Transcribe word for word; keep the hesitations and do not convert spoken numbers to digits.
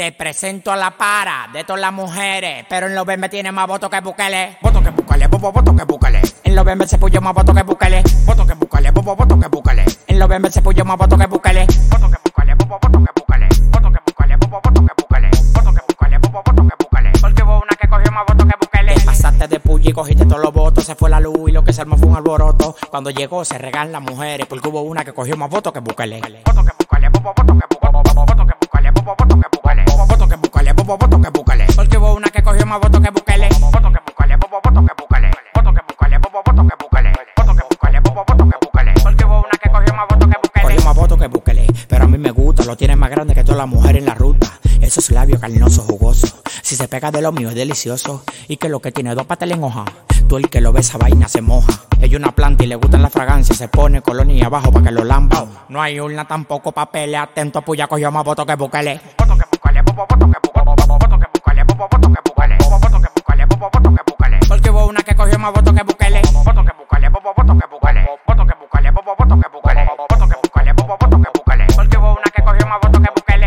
Te presento a la para de todas las mujeres, pero en los B M tiene más votos que Bukele. Voto que Bukele, bobo, voto que Bukele. En los B M se puso más votos que Bukele. Voto que Bukele, bobo, voto que Bukele. En los B M se puso más votos que Bukele. Voto que Bukele, bobo, voto que Bukele. Voto que Bukele, bobo, voto que Bukele. Voto que Bukele, bobo, voto que Bukele. Porque hubo una que cogió más votos que Bukele. Te pasaste de puya y cogiste todos los votos. Se fue la luz y lo que se armó fue un alboroto. Cuando llegó se regan las mujeres, porque hubo una que cogió más votos que Bukele. Voto que Bukele, bobo, voto que Bukele. Voto que Bukele, bobo, voto que Bukele. Voto que Bukele, bobo, voto que Bukele. Porque hubo una que cogió más votos que Bukele. Voto que Bukele, bobo, voto que Bukele. Voto que Bukele, bobo, voto que Bukele. Voto que Bukele, bobo, voto que Bukele. Porque hubo una que cogió más votos que Bukele. Cogió más votos que Bukele, pero a mí me gusta, lo tiene más grande que todas las mujeres en la ruta. Esos labios carnosos, jugosos. Si se pega de lo mío es delicioso. Y que lo que tiene dos patas en hoja. Tú el que lo ve esa vaina se moja. Ella una planta y le gustan las fragancias. Se pone colonia abajo para que lo lamba. No hay urna tampoco papel. Atento, puya cogió más votos que Bukele. Voto que Bukele, bobo, voto que Bukele. Voto que Bukele, bobo, voto que Bukele. Voto que Bukele, bobo, voto que Bukele. Porque hubo una que cogió más votos que Bukele. Voto que Bukele, bobo, voto que Bukele. Voto que Bukele, bobo, voto que Bukele. Voto que Bukele, bobo, voto que Bukele. Porque hubo una que cogió más votos que Bukele.